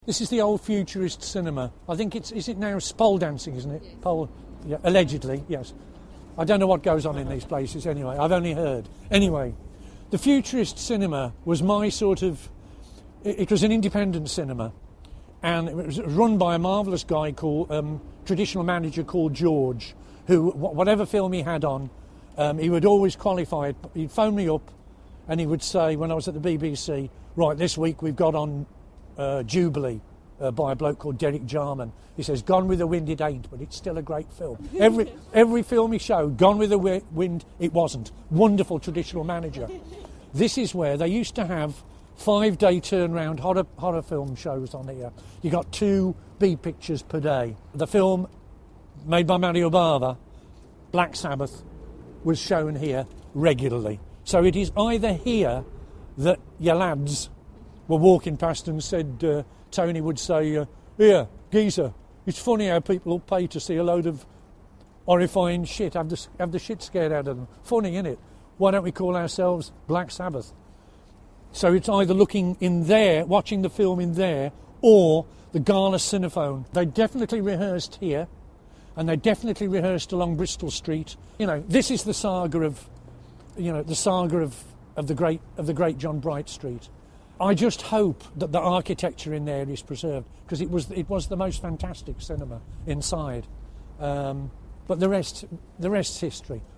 This is the old futurist cinema. I think is it now pole dancing, isn't it? Yes. Pole, yeah, allegedly, yes. I don't know what goes on in these places anyway. I've only heard. Anyway, the futurist cinema was my sort of... It was an independent cinema. And it was run by a marvellous guy called... traditional manager called George, who, whatever film he had on, he would always qualify it. He'd phone me up and he would say, when I was at the BBC, right, this week we've got on Jubilee by a bloke called Derek Jarman. He says, Gone with the Wind it ain't, but it's still a great film. Every film he showed, Gone with the Wind, it wasn't. Wonderful traditional manager. This is where they used to have 5-day turnaround horror film shows on here. You got 2 B pictures per day. The film made by Mario Bava, Black Sabbath, was shown here regularly. So it is either here that your lads were walking past and said, Tony would say, here, geezer, it's funny how people will pay to see a load of horrifying shit, have the shit scared out of them. Funny, innit? Why don't we call ourselves Black Sabbath? So it's either looking in there, watching the film in there, or the Gala Cinephone. They definitely rehearsed here, and they definitely rehearsed along Bristol Street. You know, this is the saga of, the great John Bright Street. I just hope that the architecture in there is preserved, because it was the most fantastic cinema inside. But the rest's history.